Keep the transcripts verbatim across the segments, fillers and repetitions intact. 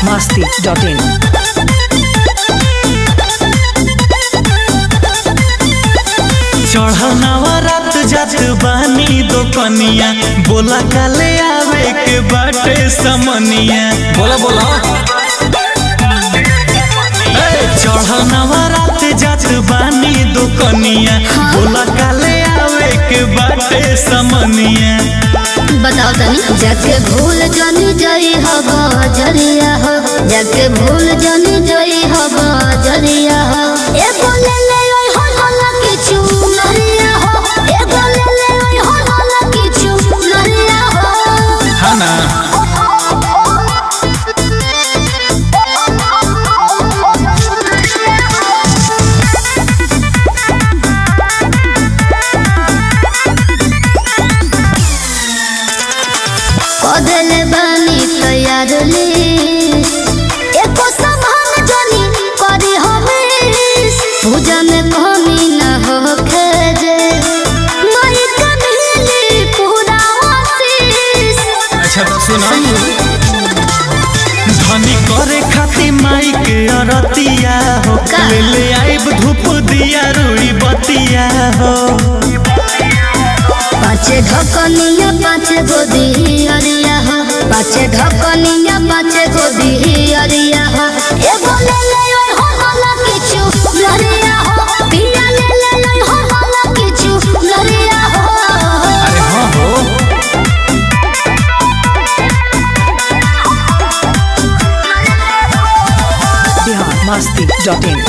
masti dot in. चढ़नावा रात जात बानी दो कनिया बोला काले आवे के बाटे समनिया बोला बोला चढ़नावा रात जात बानी दो कनिया बोला काले आवे के बाटे समनिया बताओ तनी जाके भूल जानी जाई हवा जरिया हो जाके भूल जानी जाई हवा जरिया हो ए बोले ले ओय हो होला किछु नरिया हो ए बोले ले ओय हो होला किछु नरिया हो हाँ ना कदले बानी तैयार ली एको सामान जानी करी हमें पूजा में कमी न हो खेजे माई का मिली पूरा आशीष। अच्छा तो सुना धनी करे खाती माई के अरतिया हो ले ले आइब धूप दिया रुई बतिया हो पाँचे ढकनिया पाँचे गोदी अरिया हो पाँचे ढकनिया पाँचे गोदी अरिया हो ए बोले ले ओय हो होला किछु नरिया हो पिया ले ले ओय हो होला किछु नरिया हो। अरे हाँ हो Bihar masti dot in.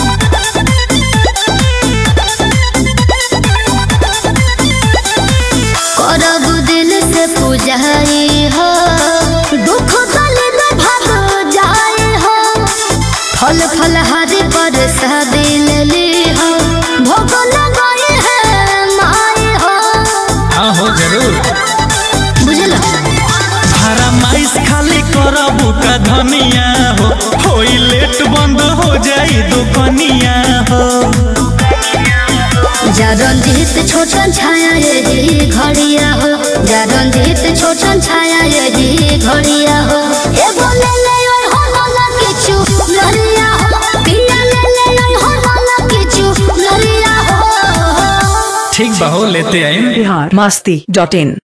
करब दिल से पूजाई हो दुख दल में भाग जाए हो फल फल हरी पर दिल ली हो भोग लगाई है माई हो। हाँ हो जरूर बुझल हरा माइस खाली करबू का धनिया हो होई लेट बंद हो जाई दुकनिया हो जा रंजीत छोटन छाया यही घड़िया हो जा रंजीत छोटन छाया यही घड़िया हो ए बोले ले ओय हो होला किछु नरिया हो पिया ले ले ओय हो होला किछु नरिया हो। ठीक बा हो लेते आइम Bihar masti dot in.